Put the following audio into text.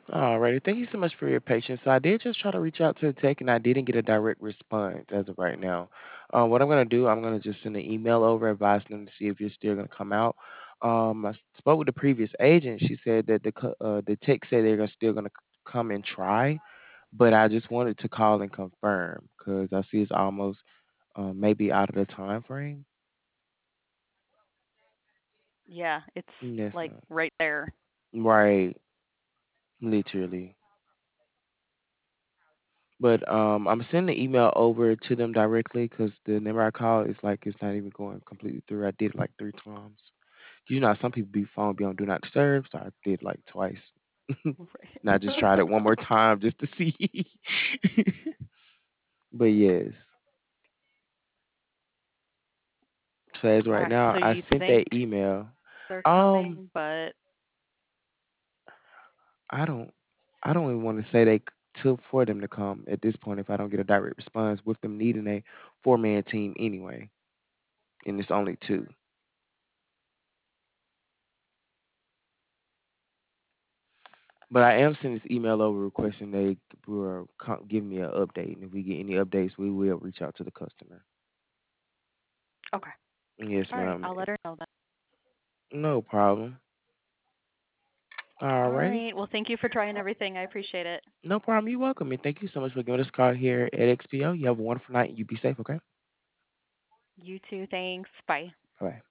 Alrighty, thank you so much for your patience. So I did just try to reach out to the tech, and I didn't get a direct response as of right now. What I'm gonna do, I'm gonna just send an email over advising them to see if you're still gonna come out. Spoke with the previous agent. She said that the tech said they're still gonna come and try, but I just wanted to call and confirm because I see it's almost maybe out of the time frame. Yeah, it's Yes, like ma'am. right there. Right, literally. But I'm sending the email over to them directly because the number I call is like it's not even going completely through. I did it like 3 times. You know, how some people be phone be on do not disturb, so I did like twice. And I just tried it one more time just to see. But yes, so as right Okay, now, so I you sent think that email. they're Um, coming, but I don't, I don't even want to say to for them to come at this point if I don't get a direct response with them needing a 4-man team anyway, and it's only two. But I am sending this email over requesting they will give me an update, and if we get any updates, we will reach out to the customer. okay. Yes, All right, ma'am. I'll let her know then. No problem. All Alrighty. right. Well, thank you for trying everything. I appreciate it. No problem. You're welcome, and thank you so much for giving us a call here at XPO. You have a wonderful night. You be safe, okay? You too. Thanks. Bye. Bye.